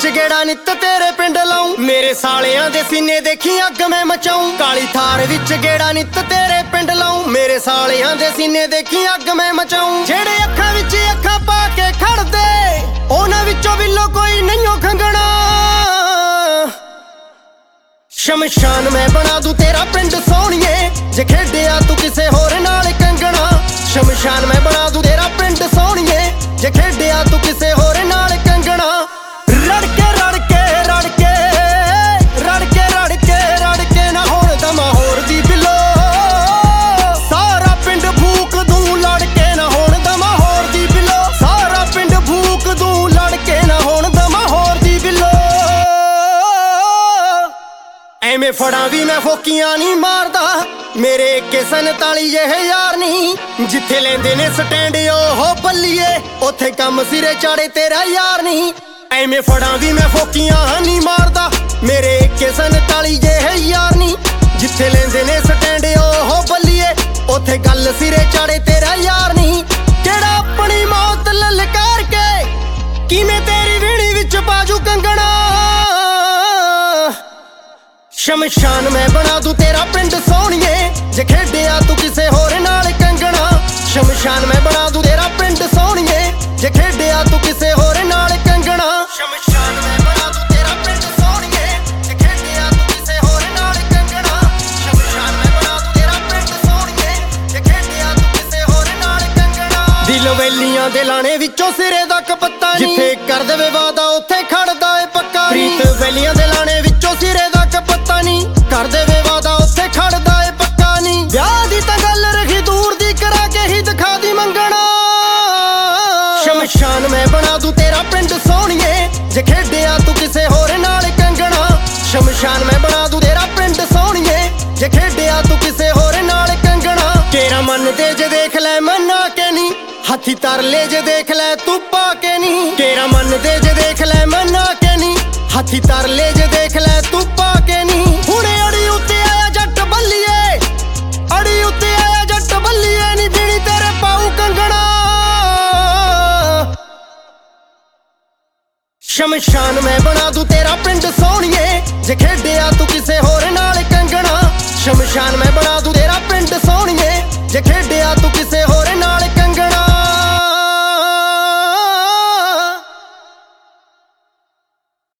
ਗੇੜਾ ਨਿੱਤ ਤੇਰੇ ਪਿੰਡ ਲਾਉਂ ਮੇਰੇ ਸਾਲਿਆਂ ਦੇ ਸੀਨੇ ਦੇਖੀ ਅੱਗ ਮੈਂ ਮਚਾਉਂ ਕਾਲੀ ਥਾਰ ਵਿੱਚ ਗੇੜਾ ਨਿੱਤ ਤੇਰੇ ਪਿੰਡ ਲਾਉਂ ਮੇਰੇ ਸਾਲਿਆਂ ਦੇ ਸੀਨੇ ਦੇਖੀ ਅੱਗ ਮੈਂ ਮਚਾਉਂ ਜਿਹੜੇ ਅੱਖਾਂ ਵਿੱਚ ਅੱਖਾਂ ਪਾ ਕੇ ਖੜਦੇ ਉਹਨਾਂ ਵਿੱਚੋਂ ਬਿੱਲੋ ਕੋਈ ਨਹੀਂਓ ਖੰਗਣਾ ਸ਼ਮਸ਼ਾਨ ਮੈਂ ਬਣਾ ਦੂੰ ਤੇਰਾ ਪਿੰਡ ਸੋਹਣੀਏ ਜੇ ਖੇਡਿਆ ਤੂੰ ਕਿਸੇ ਹੋਰ ਨਾਲ ਕੰਗਣਾ ਸ਼ਮਸ਼ਾਨ ਮੈਂ ਬਣਾ ਦੂੰ ਤੇਰਾ ਪਿੰਡ ਸੋਹਣੀਏ ਜੇ ਖੇਡਿਆ ਤੂੰ ਕਿਸੇ ਹੋਰ ਨਾਲ ਕੰਗਣਾ ਰੜ ਕੇ ਰੜ ਕੇ ਰੜ ਕੇ ਰੜ ਕੇ ਰੜ ਕੇ ਰੜ ਕੇ ਨਾ ਹੋਣ ਦਮਾ ਹੋਰ ਦੀ ਬਿੱਲੋ ਸਾਰਾ ਪਿੰਡ ਫੂਕ ਦੂੰ ਲੜ ਕੇ ਨਾ ਹੋਣ ਦਮਾ ਹੋਰ ਦੀ ਬਿੱਲੋ ਸਾਰਾ ਪਿੰਡ ਫੂਕ ਦੂੰ ਲੜ ਕੇ ਨਾ ਹੋਣ ਦਮਾ ਹੋਰ ਦੀ ਬਿੱਲੋ ਐਵੇਂ ਫੜਾਂ ਵੀ ਮੈਂ ਫੋਕੀਆਂ ਨਹੀਂ ਮਾਰਦਾ ਮੇਰੇ AK-47 ਇਹ ਯਾਰ ਨਹੀਂ ਜਿੱਥੇ ਲੈਂਦੇ ਨੇ ਸਟੈਂਡ ਉਹ ਬੱਲੀਏ ਉੱਥੇ ਕੰਮ ਸਿਰੇ ਚਾੜੇ ਤੇਰਾ ਯਾਰ ਨਹੀਂ ਐਵੇਂ ਫੜਾਂ ਵੀ ਮੈਂ ਫੋਕੀਆਂ ਨਹੀਂ ਮਾਰਦਾ ਮੇਰੇ AK-47 ਇਹ ਯਾਰ ਨਹੀਂ ਜਿੱਥੇ ਲੈਂਦੇ ਨੇ ਸਟੈਂਡ ਉਹ ਬੱਲੀਏ ਉੱਥੇ ਗੱਲ ਸਿਰੇ ਚਾੜੇ ਤੇਰਾ ਯਾਰ ਨਹੀਂ ਜਿਹੜਾ ਆਪਣੀ ਮੌਤ ਲਲਕਾਰ ਕੇ ਕਿਵੇਂ ਤੇਰੀ ਵੀਣੀ ਵਿੱਚ ਬਾਜੂ ਕੰਗਣਾ ਸ਼ਮਸ਼ਾਨ ਮੈਂ ਬਣਾ ਦੂੰ ਤੇਰਾ ਪਿੰਡ ਸੋਹਣੀਏ ਜੇ ਖੇਡਿਆ ਤੂੰ ਕਿਸੇ ਹੋਰ ਨਾਲ ਕੰਗਣਾ ਸ਼ਮਸ਼ਾਨ ਮੈਂ ਬਣਾ ਦੂੰ ਤੇਰਾ ਪਿੰਡ ਸੋਹਣੀਏ ਜੇ ਖੇਡਿਆ ਤੂੰ ਕਿਸੇ ਹੋਰ ਨਾਲ ਕੰਗਣਾ ਸ਼ਮਸ਼ਾਨ ਮੈਂ ਬਣਾ ਦੂੰ ਤੇਰਾ ਪਿੰਡ ਸੋਹਣੀਏ ਜੇ ਖੇਡਿਆ ਤੂੰ ਕਿਸੇ ਹੋਰ ਨਾਲ ਕੰਗਣਾ ਸ਼ਮਸ਼ਾਨ ਮੈਂ ਬਣਾ ਦੂੰ ਤੇਰਾ ਪਿੰਡ ਸੋਹਣੀਏ ਜੇ ਖੇਡਿਆ ਤੂੰ ਕਿਸੇ ਹੋਰ ਨਾਲ ਕੰਗਣਾ ਦਿਲ ਵੇਲੀਆਂ ਦੇ ਲਾਣੇ ਵਿੱਚੋਂ ਸਿਰੇ ਦਾ ਕਪੱਤਾ ਨਹੀਂ ਜਿੱਥੇ ਕਰ ਦੇਵੇ ਵਾਦਾ ਉੱਥੇ ਖੜਦਾ ਏ ਪੱਕਾ ਪ੍ਰੀਤ ਵੇਲੀਆਂ ਦੇ ਲਾਣੇ ਵਿੱਚੋਂ ਸਿਰੇ ਦਾ ਕਪੱਤਾ ਨਹੀਂ ਕਰ ਦੇਵੇ ਵਾਦਾ ਉੱਥੇ ਖੜਦਾ ਏ ਪੱਕਾ ਨਹੀਂ ਵਿਆਹ ਦੀ ਤਾਂ ਗੱਲ ਰਹੀ ਦੂਰ ਦੀ ਕਰਾ ਕੇ ਹੀ ਦਿਖਾ ਦੀ ਮੰਗਣਾ ਸ਼ਮਸ਼ਾਨ ਮੈਂ ਬਣਾ ਦੂੰ ਤੇਰਾ ਪਿੰਡ ਸੋਹਣੀਏ ਜੇ ਖੇਡਿਆ ਤੂੰ ਕਿਸੇ ਹੋਰ ਨਾਲ ਕੰਗਣਾ ਸ਼ਮਸ਼ਾਨ ਮੈਂ ਬਣਾ ਦੂੰ ਤੇਰਾ ਪਿੰਡ ਸੋਹਣੀਏ ਜੇ ਖੇਡਿਆ ਤੂੰ ਕਿਸੇ ਹੋਰ ਨਾਲ ਕੰਗਣਾ ਤੇਰਾ ਮਨ ਤੇ ਜੇ ਦੇਖ ਲੈ ਮਨਾ ਕੇ ਨਹੀਂ ਹੱਥੀ ਤਰਲੇ ਜੇ ਦੇਖ ਲੈ ਤੂੰ ਪਾ ਕੇ ਨਹੀਂ ਤੇਰਾ ਮਨ ਤੇ ਜੇ ਦੇਖ ਲੈ ਮਨਾ ਕੇ ਨਹੀਂ ਹੱਥੀ ਤਰਲੇ ਜੇ ਦੇਖ ਲੈ ਤੂੰ ਪਾ ਕੇ ਨਹੀਂ ਹੁਣੇ ਅੜੀ ਉੱਤੇ ਆਇਆ ਜੱਟ ਬੱਲੀਏ ਅੜੀ ਉੱਤੇ ਆਇਆ ਜੱਟ ਬੱਲੀਏ ਨਹੀਂ ਬੀਣੀ ਤੇਰੇ ਪਾਉ ਕੰਗਣਾ ਸ਼ਮਸ਼ਾਨ ਮੈਂ ਬਣਾ ਦੂੰ ਤੇਰਾ ਪਿੰਡ ਸੋਹਣੀਏ ਜੇ ਖੇਡਿਆ ਤੂੰ ਕਿਸੇ